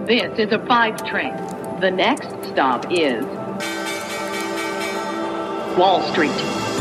This is a 5 train. The next stop is Wall Street.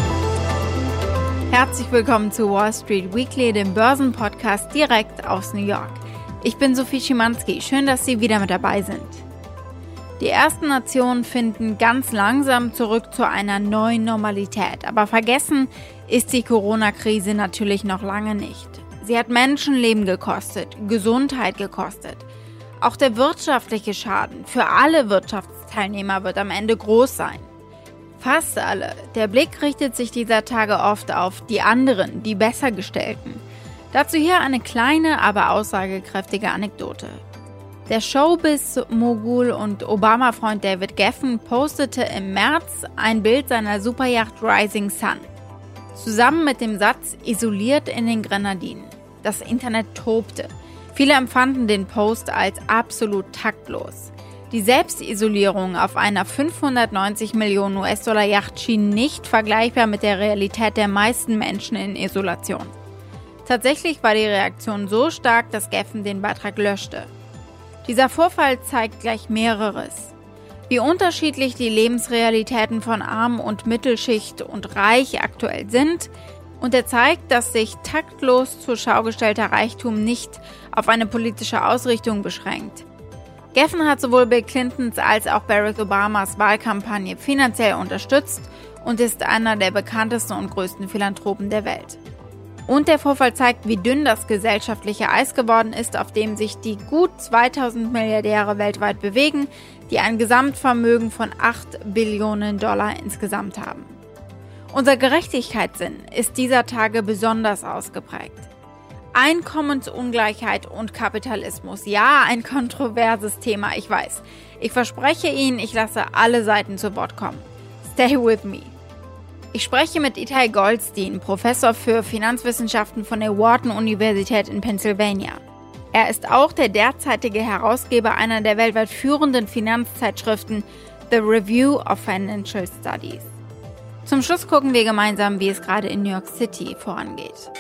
Herzlich willkommen zu Wall Street Weekly, dem Börsenpodcast direkt aus New York. Ich bin Sophie Schimanski, schön, dass Sie wieder mit dabei sind. Die ersten Nationen finden ganz langsam zurück zu einer neuen Normalität, aber vergessen ist die Corona-Krise natürlich noch lange nicht. Sie hat Menschenleben gekostet, Gesundheit gekostet. Auch der wirtschaftliche Schaden für alle Wirtschaftsteilnehmer wird am Ende groß sein. Fast alle. Der Blick richtet sich dieser Tage oft auf die anderen, die Bessergestellten. Dazu hier eine kleine, aber aussagekräftige Anekdote. Der Showbiz-Mogul und Obama-Freund David Geffen postete im März ein Bild seiner Superyacht Rising Sun. Zusammen mit dem Satz "isoliert in den Grenadinen". Das Internet tobte. Viele empfanden den Post als absolut taktlos. Die Selbstisolierung auf einer 590 Millionen US-Dollar Yacht schien nicht vergleichbar mit der Realität der meisten Menschen in Isolation. Tatsächlich war die Reaktion so stark, dass Geffen den Beitrag löschte. Dieser Vorfall zeigt gleich mehreres. Wie unterschiedlich die Lebensrealitäten von Arm- und Mittelschicht und Reich aktuell sind, und er zeigt, dass sich taktlos zur Schau gestellter Reichtum nicht auf eine politische Ausrichtung beschränkt. Geffen hat sowohl Bill Clintons als auch Barack Obamas Wahlkampagne finanziell unterstützt und ist einer der bekanntesten und größten Philanthropen der Welt. Und der Vorfall zeigt, wie dünn das gesellschaftliche Eis geworden ist, auf dem sich die gut 2000 Milliardäre weltweit bewegen, die ein Gesamtvermögen von 8 Billionen Dollar insgesamt haben. Unser Gerechtigkeitssinn ist dieser Tage besonders ausgeprägt. Einkommensungleichheit und Kapitalismus, ja, ein kontroverses Thema, ich weiß. Ich verspreche Ihnen, ich lasse alle Seiten zu Wort kommen. Stay with me. Ich spreche mit Itai Goldstein, Professor für Finanzwissenschaften von der Wharton-Universität in Pennsylvania. Er ist auch der derzeitige Herausgeber einer der weltweit führenden Finanzzeitschriften, The Review of Financial Studies. Zum Schluss gucken wir gemeinsam, wie es gerade in New York City vorangeht.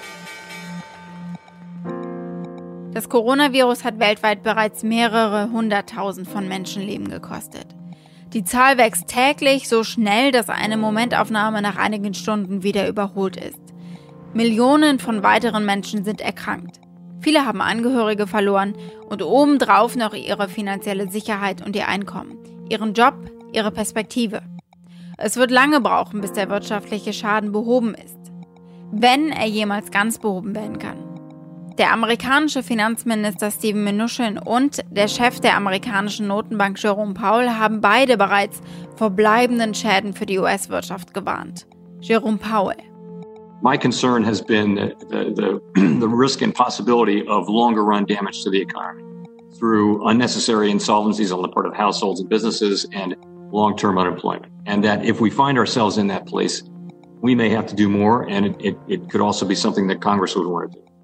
Das Coronavirus hat weltweit bereits mehrere 100.000 von Menschenleben gekostet. Die Zahl wächst täglich so schnell, dass eine Momentaufnahme nach einigen Stunden wieder überholt ist. Millionen von weiteren Menschen sind erkrankt. Viele haben Angehörige verloren und obendrauf noch ihre finanzielle Sicherheit und ihr Einkommen, ihren Job, ihre Perspektive. Es wird lange brauchen, bis der wirtschaftliche Schaden behoben ist, wenn er jemals ganz behoben werden kann. Der amerikanische Finanzminister Steven Mnuchin und der Chef der amerikanischen Notenbank Jerome Powell haben beide bereits vor bleibenden Schäden für die US-Wirtschaft gewarnt. Jerome Powell. My concern has been the risk and possibility of longer-run damage to the economy through unnecessary insolvencies on the part of households and businesses and long-term unemployment. And that if we find ourselves in that place, we may have to do more, and it could also be something that Congress would want to do.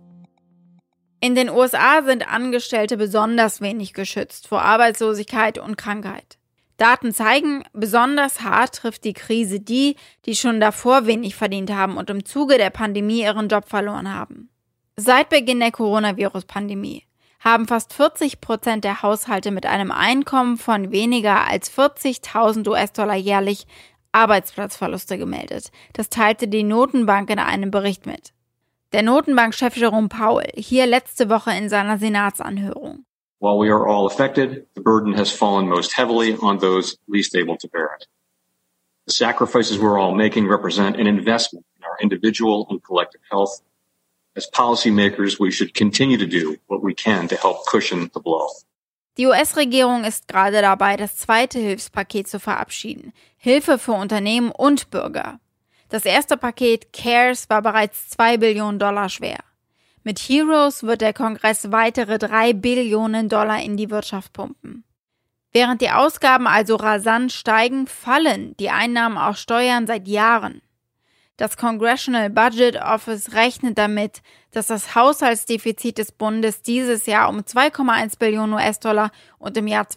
In den USA sind Angestellte besonders wenig geschützt vor Arbeitslosigkeit und Krankheit. Daten zeigen, besonders hart trifft die Krise die, die schon davor wenig verdient haben und im Zuge der Pandemie ihren Job verloren haben. Seit Beginn der Coronavirus-Pandemie haben fast 40% der Haushalte mit einem Einkommen von weniger als 40.000 US-Dollar jährlich Arbeitsplatzverluste gemeldet. Das teilte die Notenbank in einem Bericht mit. Der Notenbankchef Jerome Powell hier letzte Woche in seiner Senatsanhörung. While we are all affected, the burden has fallen most heavily on those least able to bear it. The sacrifices we're all making represent an investment in our individual and collective health. As policymakers, we should continue to do what we can to help cushion the blow. Die US-Regierung ist gerade dabei, das zweite Hilfspaket zu verabschieden. Hilfe für Unternehmen und Bürger. Das erste Paket CARES war bereits 2 Billionen Dollar schwer. Mit HEROES wird der Kongress weitere 3 Billionen Dollar in die Wirtschaft pumpen. Während die Ausgaben also rasant steigen, fallen die Einnahmen aus Steuern seit Jahren. Das Congressional Budget Office rechnet damit, dass das Haushaltsdefizit des Bundes dieses Jahr um 2,1 Billionen US-Dollar und im Jahr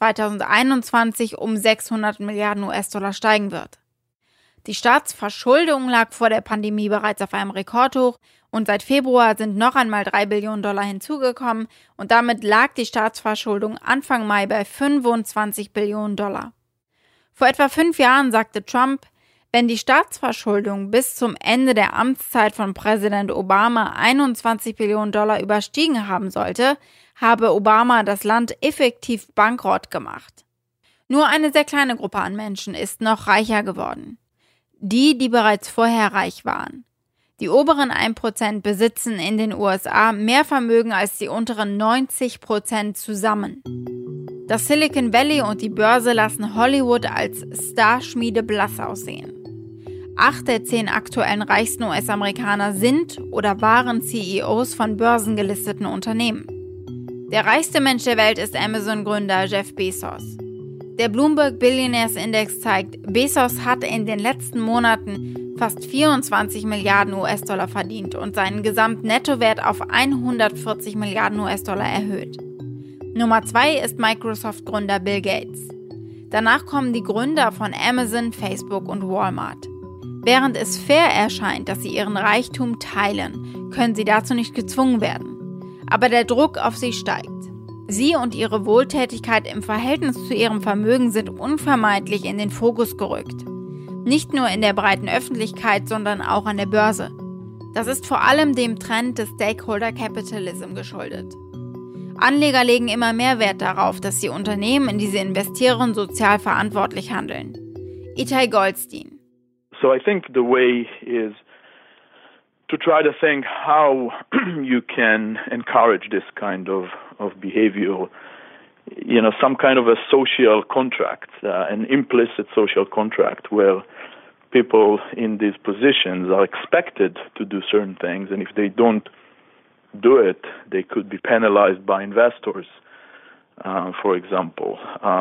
2021 um 600 Milliarden US-Dollar steigen wird. Die Staatsverschuldung lag vor der Pandemie bereits auf einem Rekordhoch Und seit Februar sind noch einmal $3 Billionen hinzugekommen und damit lag die Staatsverschuldung Anfang Mai bei $25 Billionen. Vor etwa 5 Jahren sagte Trump, wenn die Staatsverschuldung bis zum Ende der Amtszeit von Präsident Obama $21 Billionen überstiegen haben sollte, habe Obama das Land effektiv bankrott gemacht. Nur eine sehr kleine Gruppe an Menschen ist noch reicher geworden. Die bereits vorher reich waren. Die oberen 1% besitzen in den USA mehr Vermögen als die unteren 90% zusammen. Das Silicon Valley und die Börse lassen Hollywood als Starschmiede blass aussehen. 8 der 10 aktuellen reichsten US-Amerikaner sind oder waren CEOs von börsengelisteten Unternehmen. Der reichste Mensch der Welt ist Amazon-Gründer Jeff Bezos. Der Bloomberg Billionaires Index zeigt, Bezos hat in den letzten Monaten fast 24 Milliarden US-Dollar verdient und seinen Gesamtnettowert auf 140 Milliarden US-Dollar erhöht. Nummer 2 ist Microsoft-Gründer Bill Gates. Danach kommen die Gründer von Amazon, Facebook und Walmart. Während es fair erscheint, dass sie ihren Reichtum teilen, können sie dazu nicht gezwungen werden. Aber der Druck auf sie steigt. Sie und ihre Wohltätigkeit im Verhältnis zu ihrem Vermögen sind unvermeidlich in den Fokus gerückt. Nicht nur in der breiten Öffentlichkeit, sondern auch an der Börse. Das ist vor allem dem Trend des Stakeholder Capitalism geschuldet. Anleger legen immer mehr Wert darauf, dass die Unternehmen, in die sie investieren, sozial verantwortlich handeln. Itai Goldstein. So I think the way is to try to think how you can encourage this kind of behavior, some kind of a social contract, an implicit social contract where people in these positions are expected to do certain things, and if they don't do it, they could be penalized by investors, for example.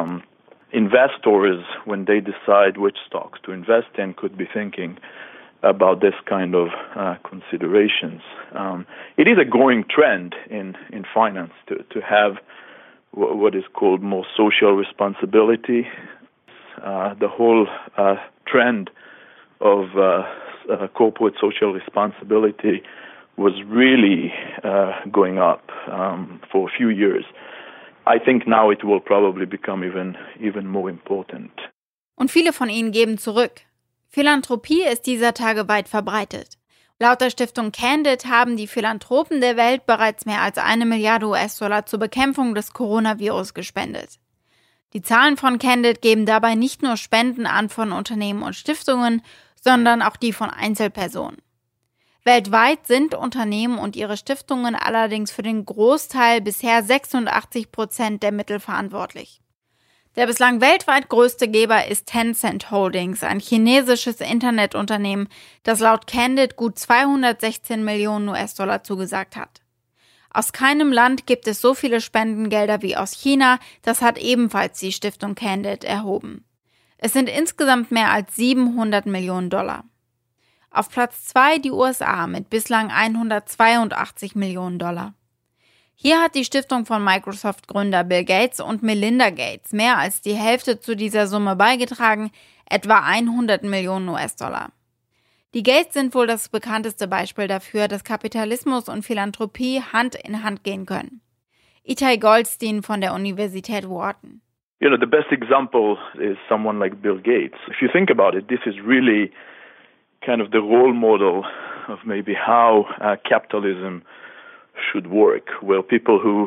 Investors, when they decide which stocks to invest in, could be thinking about this kind of considerations. It is a growing trend in finance to have what is called more social responsibility. The whole trend of corporate social responsibility was really going up for a few years. I think now it will probably become even more important. Und viele von ihnen geben zurück. Philanthropie ist dieser Tage weit verbreitet. Laut der Stiftung Candid haben die Philanthropen der Welt bereits mehr als 1 Milliarde US-Dollar zur Bekämpfung des Coronavirus gespendet. Die Zahlen von Candid geben dabei nicht nur Spenden an von Unternehmen und Stiftungen, sondern auch die von Einzelpersonen. Weltweit sind Unternehmen und ihre Stiftungen allerdings für den Großteil, bisher 86% der Mittel verantwortlich. Der bislang weltweit größte Geber ist Tencent Holdings, ein chinesisches Internetunternehmen, das laut Candid gut 216 Millionen US-Dollar zugesagt hat. Aus keinem Land gibt es so viele Spendengelder wie aus China, das hat ebenfalls die Stiftung Candid erhoben. Es sind insgesamt mehr als 700 Millionen Dollar. Auf Platz 2 die USA mit bislang 182 Millionen Dollar. Hier hat die Stiftung von Microsoft-Gründer Bill Gates und Melinda Gates mehr als die Hälfte zu dieser Summe beigetragen, etwa 100 Millionen US-Dollar. Die Gates sind wohl das bekannteste Beispiel dafür, dass Kapitalismus und Philanthropie Hand in Hand gehen können. Itai Goldstein von der Universität Wharton. The best example is someone like Bill Gates. If you think about it, this is really kind of the role model of maybe how capitalism should work, where people who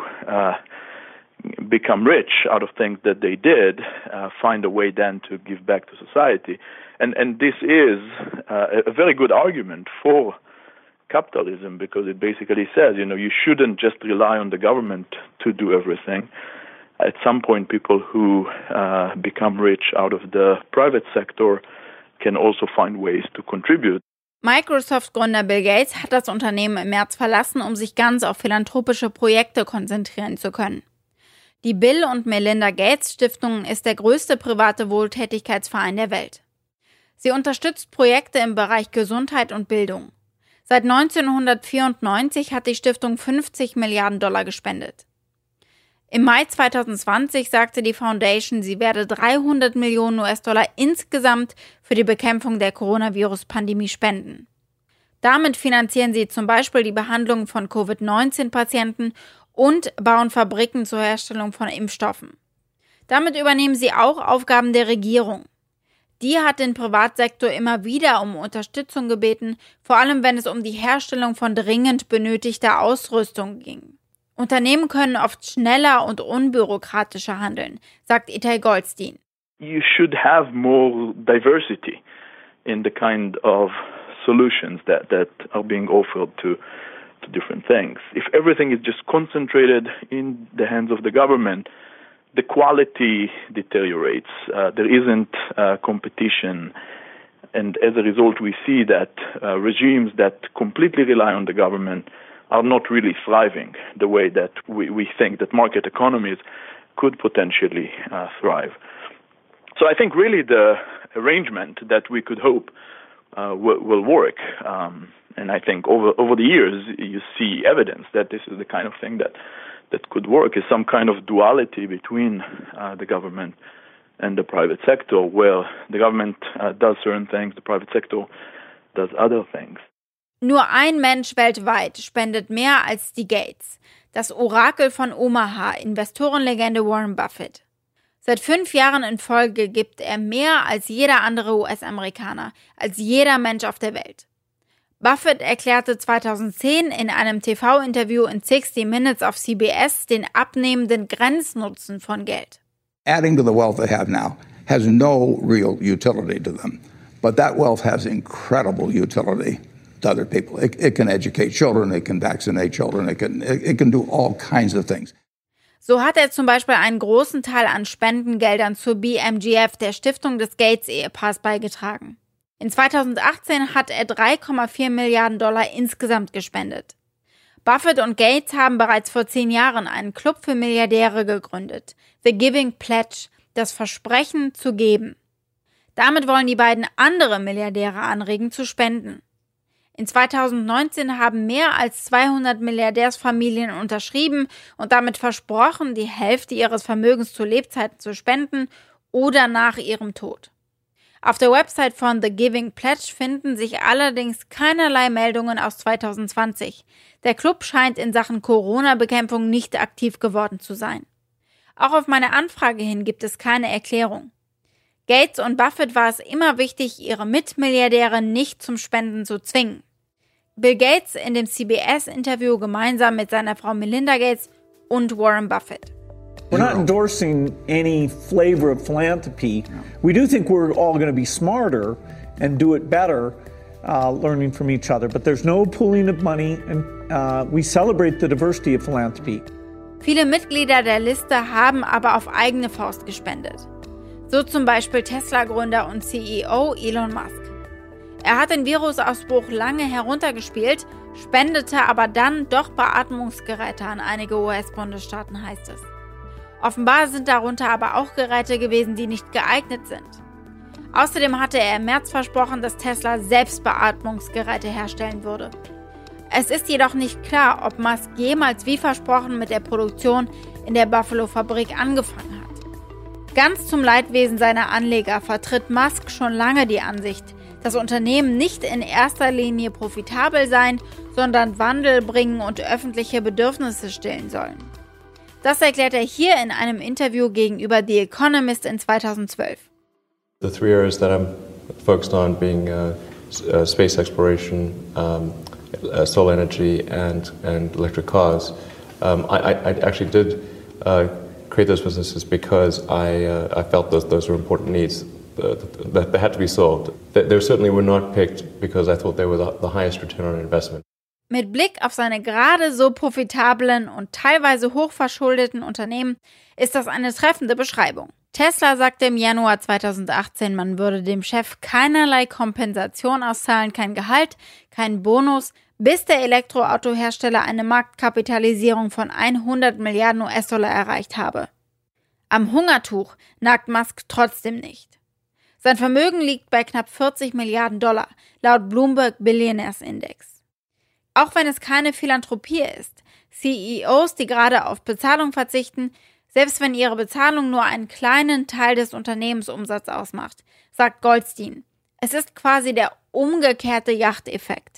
become rich out of things that they did find a way then to give back to society. And this is a very good argument for capitalism, because it basically says, you shouldn't just rely on the government to do everything. At some point, people who become rich out of the private sector can also find ways to contribute. Microsoft-Gründer Bill Gates hat das Unternehmen im März verlassen, um sich ganz auf philanthropische Projekte konzentrieren zu können. Die Bill und Melinda Gates Stiftung ist der größte private Wohltätigkeitsverein der Welt. Sie unterstützt Projekte im Bereich Gesundheit und Bildung. Seit 1994 hat die Stiftung 50 Milliarden Dollar gespendet. Im Mai 2020 sagte die Foundation, sie werde 300 Millionen US-Dollar insgesamt für die Bekämpfung der Coronavirus-Pandemie spenden. Damit finanzieren sie zum Beispiel die Behandlung von Covid-19-Patienten und bauen Fabriken zur Herstellung von Impfstoffen. Damit übernehmen sie auch Aufgaben der Regierung. Die hat den Privatsektor immer wieder um Unterstützung gebeten, vor allem wenn es um die Herstellung von dringend benötigter Ausrüstung ging. Unternehmen können oft schneller und unbürokratischer handeln, sagt Itai Goldstein. You should have more diversity in the kind of solutions that are being offered to different things. If everything is just concentrated in the hands of the government, the quality deteriorates. There isn't competition. And as a result, we see that regimes that completely rely on the government are not really thriving the way that we think that market economies could potentially thrive. So I think really the arrangement that we could hope will work. And I think over the years, you see evidence that this is the kind of thing that could work, is some kind of duality between the government and the private sector, where the government does certain things, the private sector does other things. Nur ein Mensch weltweit spendet mehr als die Gates. Das Orakel von Omaha, Investorenlegende Warren Buffett. Seit 5 Jahren in Folge gibt er mehr als jeder andere US-Amerikaner, als jeder Mensch auf der Welt. Buffett erklärte 2010 in einem TV-Interview in 60 Minutes auf CBS den abnehmenden Grenznutzen von Geld. Adding to the wealth they have now has no real utility to them, but that wealth has incredible utility to other people. It can educate children, it can vaccinate children, it can do all kinds of things. So hat er zum Beispiel einen großen Teil an Spendengeldern zur BMGF, der Stiftung des Gates-Ehepaars, beigetragen. In 2018 hat er $3,4 Milliarden insgesamt gespendet. Buffett und Gates haben bereits vor 10 Jahren einen Club für Milliardäre gegründet, The Giving Pledge, das Versprechen zu geben. Damit wollen die beiden andere Milliardäre anregen, zu spenden. In 2019 haben mehr als 200 Milliardärsfamilien unterschrieben und damit versprochen, die Hälfte ihres Vermögens zu Lebzeiten zu spenden oder nach ihrem Tod. Auf der Website von The Giving Pledge finden sich allerdings keinerlei Meldungen aus 2020. Der Club scheint in Sachen Corona-Bekämpfung nicht aktiv geworden zu sein. Auch auf meine Anfrage hin gibt es keine Erklärung. Gates und Buffett war es immer wichtig, ihre Mitmilliardäre nicht zum Spenden zu zwingen. Bill Gates in dem CBS-Interview gemeinsam mit seiner Frau Melinda Gates und Warren Buffett. We're not endorsing any flavor of philanthropy. We do think we're all going to be smarter and do it better, learning from each other. But there's no pooling of money, and we celebrate the diversity of philanthropy. Viele Mitglieder der Liste haben aber auf eigene Faust gespendet. So zum Beispiel Tesla-Gründer und CEO Elon Musk. Er hat den Virusausbruch lange heruntergespielt, spendete aber dann doch Beatmungsgeräte an einige US-Bundesstaaten, heißt es. Offenbar sind darunter aber auch Geräte gewesen, die nicht geeignet sind. Außerdem hatte er im März versprochen, dass Tesla selbst Beatmungsgeräte herstellen würde. Es ist jedoch nicht klar, ob Musk jemals wie versprochen mit der Produktion in der Buffalo-Fabrik angefangen hat. Ganz zum Leidwesen seiner Anleger vertritt Musk schon lange die Ansicht, dass Unternehmen nicht in erster Linie profitabel sein, sondern Wandel bringen und öffentliche Bedürfnisse stillen sollen. Das erklärt er hier in einem Interview gegenüber The Economist in 2012. The 3 areas that I'm focused on being space exploration, solar energy and electric cars. I actually did create those businesses because I felt those were important needs that had to be solved. They certainly were not picked because I thought they were the highest return on investment. Mit Blick auf seine gerade so profitablen und teilweise hochverschuldeten Unternehmen ist das eine treffende Beschreibung. Tesla sagte im Januar 2018, man würde dem Chef keinerlei Kompensation auszahlen, kein Gehalt, kein Bonus, bis der Elektroautohersteller eine Marktkapitalisierung von 100 Milliarden US-Dollar erreicht habe. Am Hungertuch nagt Musk trotzdem nicht. Sein Vermögen liegt bei knapp 40 Milliarden Dollar, laut Bloomberg Billionaires Index. Auch wenn es keine Philanthropie ist, CEOs, die gerade auf Bezahlung verzichten, selbst wenn ihre Bezahlung nur einen kleinen Teil des Unternehmensumsatzes ausmacht, sagt Goldstein. Es ist quasi der umgekehrte Yacht-Effekt.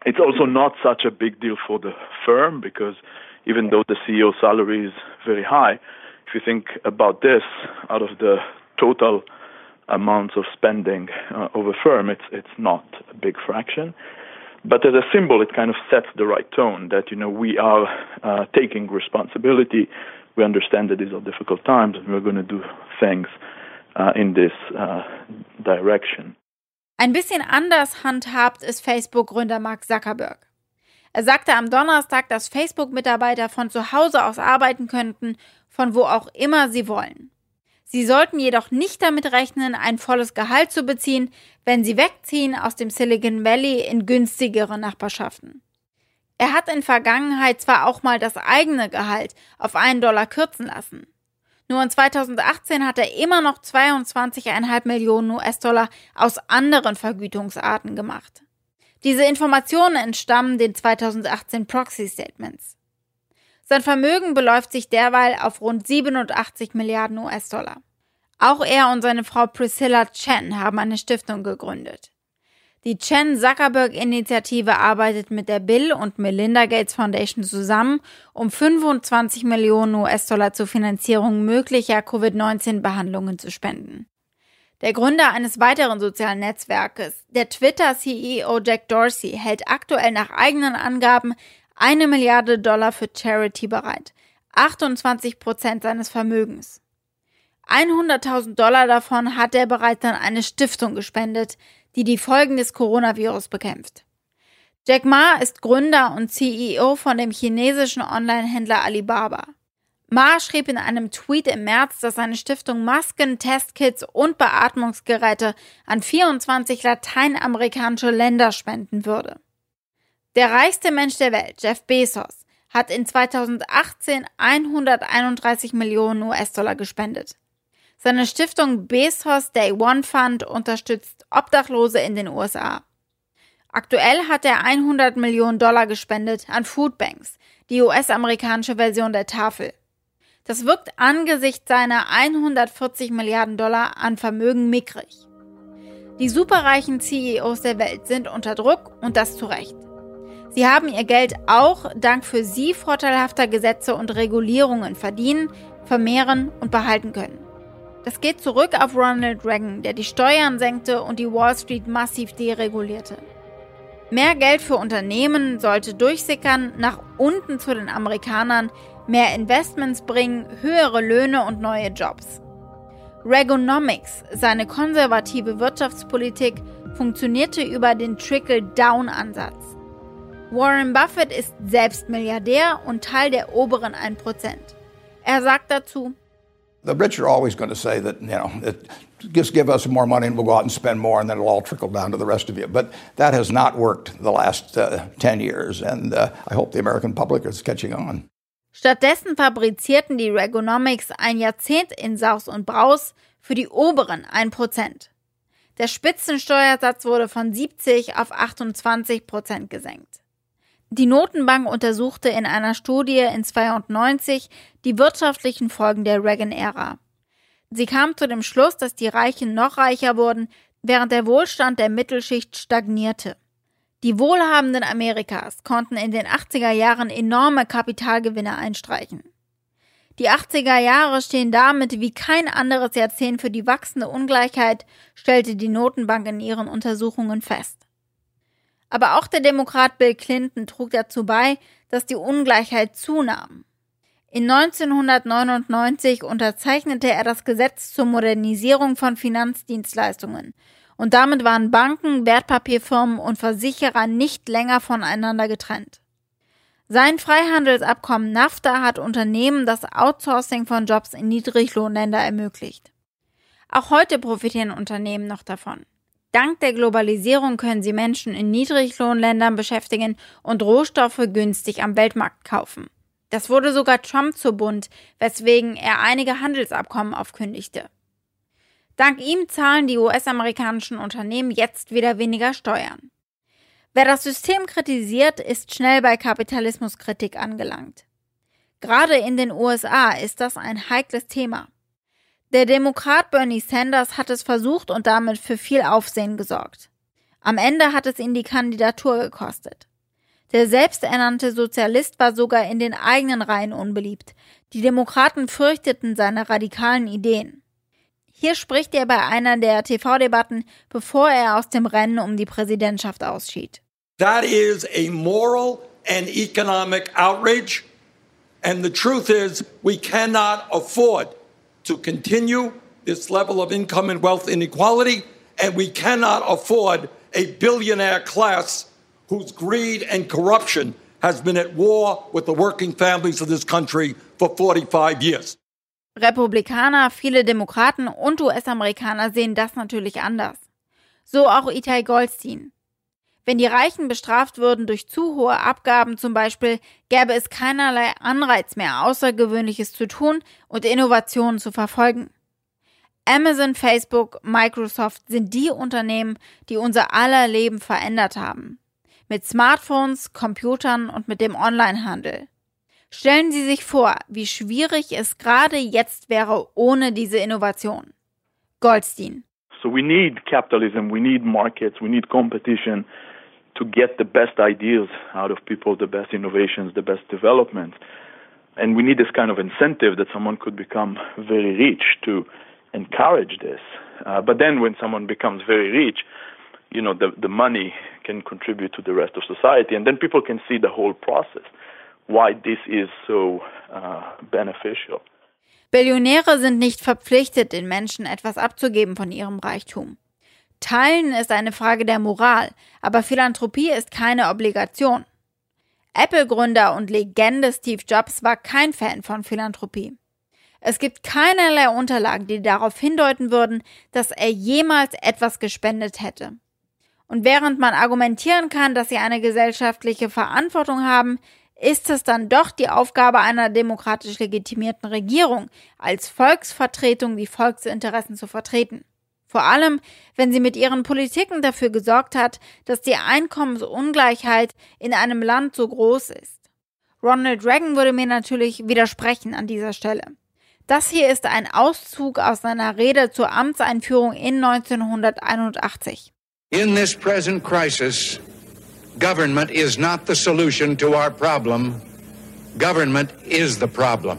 It's also not such a big deal for the firm because even though the CEO salary is very high, if you think about this, out of the total amounts of spending of a firm, it's not a big fraction. But as a symbol, it kind of sets the right tone that, we are taking responsibility. We understand that these are difficult times and we're going to do things in this direction. Ein bisschen anders handhabt es Facebook-Gründer Mark Zuckerberg. Er sagte am Donnerstag, dass Facebook-Mitarbeiter von zu Hause aus arbeiten könnten, von wo auch immer sie wollen. Sie sollten jedoch nicht damit rechnen, ein volles Gehalt zu beziehen, wenn sie wegziehen aus dem Silicon Valley in günstigere Nachbarschaften. Er hat in Vergangenheit zwar auch mal das eigene Gehalt auf $1 kürzen lassen. Nur in 2018 hat er immer noch 22,5 Millionen US-Dollar aus anderen Vergütungsarten gemacht. Diese Informationen entstammen den 2018 Proxy Statements. Sein Vermögen beläuft sich derweil auf rund 87 Milliarden US-Dollar. Auch er und seine Frau Priscilla Chan haben eine Stiftung gegründet. Die Chan-Zuckerberg-Initiative arbeitet mit der Bill und Melinda Gates Foundation zusammen, um 25 Millionen US-Dollar zur Finanzierung möglicher Covid-19-Behandlungen zu spenden. Der Gründer eines weiteren sozialen Netzwerkes, der Twitter-CEO Jack Dorsey, hält aktuell nach eigenen Angaben $1 Milliarde für Charity bereit, 28% seines Vermögens. $100.000 davon hat er bereits an eine Stiftung gespendet, die Folgen des Coronavirus bekämpft. Jack Ma ist Gründer und CEO von dem chinesischen Online-Händler Alibaba. Ma schrieb in einem Tweet im März, dass seine Stiftung Masken, Testkits und Beatmungsgeräte an 24 lateinamerikanische Länder spenden würde. Der reichste Mensch der Welt, Jeff Bezos, hat in 2018 131 Millionen US-Dollar gespendet. Seine Stiftung Bezos Day One Fund unterstützt Obdachlose in den USA. Aktuell hat er $100 Millionen gespendet an Foodbanks, die US-amerikanische Version der Tafel. Das wirkt angesichts seiner 140 Milliarden Dollar an Vermögen mickrig. Die superreichen CEOs der Welt sind unter Druck und das zu Recht. Sie haben ihr Geld auch dank für sie vorteilhafter Gesetze und Regulierungen verdienen, vermehren und behalten können. Das geht zurück auf Ronald Reagan, der die Steuern senkte und die Wall Street massiv deregulierte. Mehr Geld für Unternehmen sollte durchsickern, nach unten zu den Amerikanern, mehr Investments bringen, höhere Löhne und neue Jobs. Reaganomics, seine konservative Wirtschaftspolitik, funktionierte über den Trickle-Down-Ansatz. Warren Buffett ist selbst Milliardär und Teil der oberen 1%. Er sagt dazu: The rich are always going to say that, just give us more money and we'll go out and spend more and then it'll all trickle down to the rest of you. But that has not worked the last 10 years and I hope the American public is catching on. Stattdessen fabrizierten die Reaganomics ein Jahrzehnt in Saus und Braus für die oberen 1%. Der Spitzensteuersatz wurde von 70 auf 28% gesenkt. Die Notenbank untersuchte in einer Studie in 1992 die wirtschaftlichen Folgen der Reagan-Ära. Sie kam zu dem Schluss, dass die Reichen noch reicher wurden, während der Wohlstand der Mittelschicht stagnierte. Die Wohlhabenden Amerikas konnten in den 80er Jahren enorme Kapitalgewinne einstreichen. Die 80er Jahre stehen damit wie kein anderes Jahrzehnt für die wachsende Ungleichheit, stellte die Notenbank in ihren Untersuchungen fest. Aber auch der Demokrat Bill Clinton trug dazu bei, dass die Ungleichheit zunahm. In 1999 unterzeichnete er das Gesetz zur Modernisierung von Finanzdienstleistungen und damit waren Banken, Wertpapierfirmen und Versicherer nicht länger voneinander getrennt. Sein Freihandelsabkommen NAFTA hat Unternehmen das Outsourcing von Jobs in Niedriglohnländer ermöglicht. Auch heute profitieren Unternehmen noch davon. Dank der Globalisierung können sie Menschen in Niedriglohnländern beschäftigen und Rohstoffe günstig am Weltmarkt kaufen. Das wurde sogar Trump zu bunt, weswegen er einige Handelsabkommen aufkündigte. Dank ihm zahlen die US-amerikanischen Unternehmen jetzt wieder weniger Steuern. Wer das System kritisiert, ist schnell bei Kapitalismuskritik angelangt. Gerade in den USA ist das ein heikles Thema. Der Demokrat Bernie Sanders hat es versucht und damit für viel Aufsehen gesorgt. Am Ende hat es ihn die Kandidatur gekostet. Der selbsternannte Sozialist war sogar in den eigenen Reihen unbeliebt. Die Demokraten fürchteten seine radikalen Ideen. Hier spricht er bei einer der TV-Debatten, bevor er aus dem Rennen um die Präsidentschaft ausschied. That is a moral and economic outrage. And the truth is, we cannot afford to continue this level of income and wealth inequality. And we cannot afford a billionaire class whose greed and corruption has been at war with the working families of this country for 45 years. Republikaner, viele Demokraten und US-Amerikaner sehen das natürlich anders. So auch Itai Goldstein. Wenn die Reichen bestraft würden durch zu hohe Abgaben zum Beispiel, gäbe es keinerlei Anreiz mehr, Außergewöhnliches zu tun und Innovationen zu verfolgen. Amazon, Facebook, Microsoft sind die Unternehmen, die unser aller Leben verändert haben. Mit Smartphones, Computern und mit dem Onlinehandel. Stellen Sie sich vor, wie schwierig es gerade jetzt wäre ohne diese Innovation. Goldstein. So we need capitalism, we need markets, we need competition to get the best ideas out of people, the best innovations, the best development. And we need this kind of incentive that someone could become very rich to encourage this. But then when someone becomes very rich, you know, the money can contribute to the rest of society. And then people can see the whole process, why this is so beneficial. Billionäre sind nicht verpflichtet, den Menschen etwas abzugeben von ihrem Reichtum. Teilen ist eine Frage der Moral, aber Philanthropie ist keine Obligation. Apple-Gründer und Legende Steve Jobs war kein Fan von Philanthropie. Es gibt keinerlei Unterlagen, die darauf hindeuten würden, dass er jemals etwas gespendet hätte. Und während man argumentieren kann, dass sie eine gesellschaftliche Verantwortung haben, ist es dann doch die Aufgabe einer demokratisch legitimierten Regierung, als Volksvertretung die Volksinteressen zu vertreten. Vor allem, wenn sie mit ihren Politiken dafür gesorgt hat, dass die Einkommensungleichheit in einem Land so groß ist. Ronald Reagan würde mir natürlich widersprechen an dieser Stelle. Das hier ist ein Auszug aus seiner Rede zur Amtseinführung in 1981. In this present crisis, government is not the solution to our problem. Government is the problem.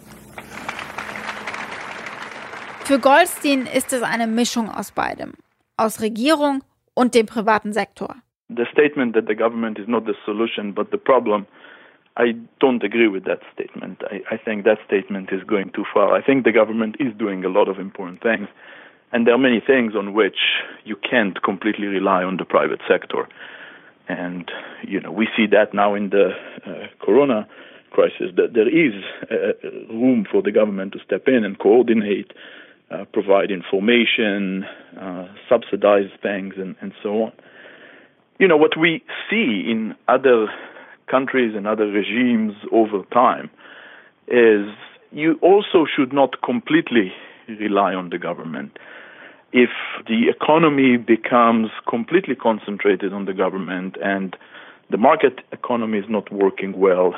Für Goldstein ist es eine Mischung aus beidem, aus Regierung und dem privaten Sektor. The statement that the government is not the solution but the problem, I don't agree with that statement. I think that statement is going too far. I think the government is doing a lot of important things, and there are many things on which you can't completely rely on the private sector. And, you know, we see that now in the corona crisis, that there is room for the government to step in and coordinate, provide information, subsidize things, and so on. You know, what we see in other countries and other regimes over time is you also should not completely rely on the government. If the economy becomes completely concentrated on the government and the market economy is not working well,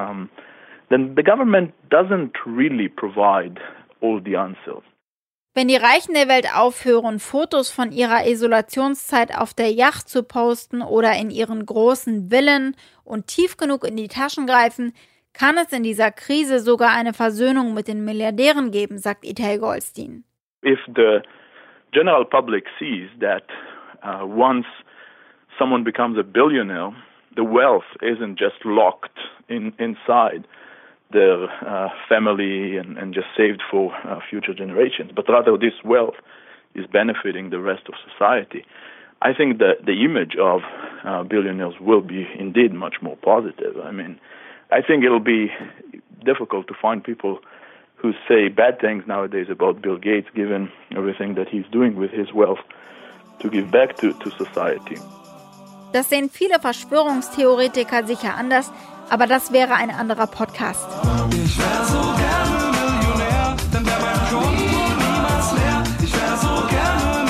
then the government doesn't really provide all the answers. Wenn die Reichen der Welt aufhören, Fotos von ihrer Isolationszeit auf der Yacht zu posten oder in ihren großen Villen und tief genug in die Taschen greifen, kann es in dieser Krise sogar eine Versöhnung mit den Milliardären geben, sagt Itai Goldstein. If the general public sees that once someone becomes a billionaire, the wealth isn't just locked inside their family and just saved for future generations, but rather this wealth is benefiting the rest of society. I think that the image of billionaires will be indeed much more positive. I mean, I think it'll be difficult to find people who say bad things nowadays about Bill Gates, given everything that he's doing with his wealth to give back to society. Das sehen viele Verschwörungstheoretiker sicher anders, aber das wäre ein anderer Podcast. Ich wär so gerne Millionär, dann wär mein Konto niemals leer. Ich wär so gerne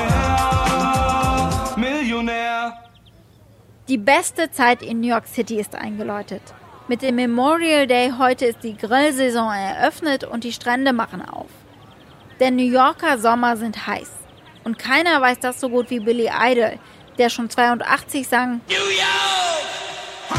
Millionär. Die beste Zeit in New York City ist eingeläutet. Mit dem Memorial Day heute ist die Grillsaison eröffnet und die Strände machen auf. Der New Yorker Sommer sind heiß. Und keiner weiß das so gut wie Billy Idol, der schon 82 sang: New York,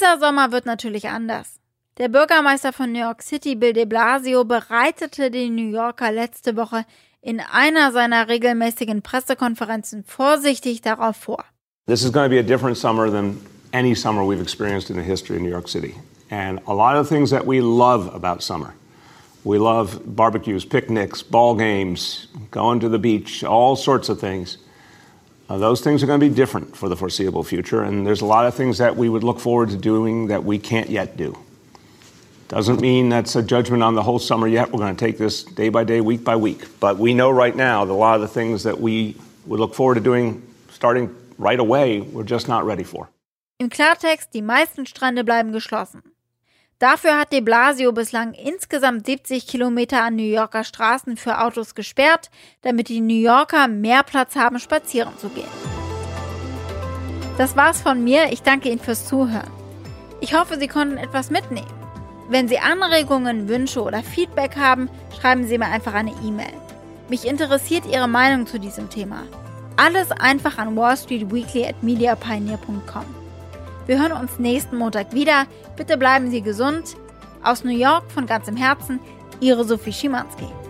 Dieser Sommer wird natürlich anders. Der Bürgermeister von New York City, Bill de Blasio, bereitete die New Yorker letzte Woche in einer seiner regelmäßigen Pressekonferenzen vorsichtig darauf vor. This is going to be a different summer than any summer we've experienced in the history of New York City. And a lot of things that we love about summer. We love barbecues, picnics, ball games, going to the beach, all sorts of things. Those things are going to be different for the foreseeable future, and there's a lot of things that we would look forward to doing that we can't yet do. Doesn't mean that's a judgment on the whole summer yet. We're going to take this day by day, week by week. But we know right now that a lot of the things that we would look forward to doing starting right away, we're just not ready for. Im Klartext, die meisten Strände bleiben geschlossen. Dafür hat de Blasio bislang insgesamt 70 Kilometer an New Yorker Straßen für Autos gesperrt, damit die New Yorker mehr Platz haben, spazieren zu gehen. Das war's von mir. Ich danke Ihnen fürs Zuhören. Ich hoffe, Sie konnten etwas mitnehmen. Wenn Sie Anregungen, Wünsche oder Feedback haben, schreiben Sie mir einfach eine E-Mail. Mich interessiert Ihre Meinung zu diesem Thema. Alles einfach an wallstreetweekly@mediapioneer.com. Wir hören uns nächsten Montag wieder. Bitte bleiben Sie gesund. Aus New York von ganzem Herzen, Ihre Sophie Schimanski.